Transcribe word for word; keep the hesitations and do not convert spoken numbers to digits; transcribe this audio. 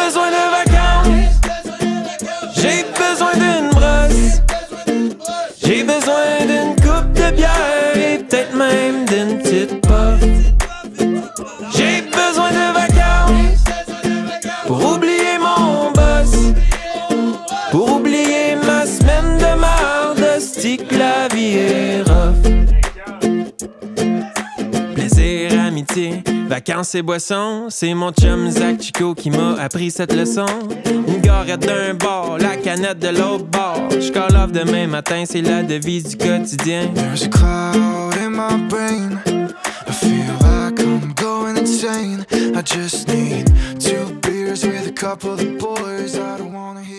besoin de vacances. J'ai besoin d'une brosse. J'ai besoin d'une coupe de bière et peut-être même d'une petite puff. J'ai besoin de vacances pour oublier mon boss, pour oublier ma semaine de marde, stick la vie est rough. Plaisir, amitié, vacances et boissons, c'est mon chum Zach Chico qui m'a appris cette leçon. Une garette d'un bord, la canette de l'autre bord. J'call off demain matin, c'est la devise du quotidien. There's a cloud in my brain, I feel like I'm going insane. I just need two beers with a couple of boys. I don't wanna hear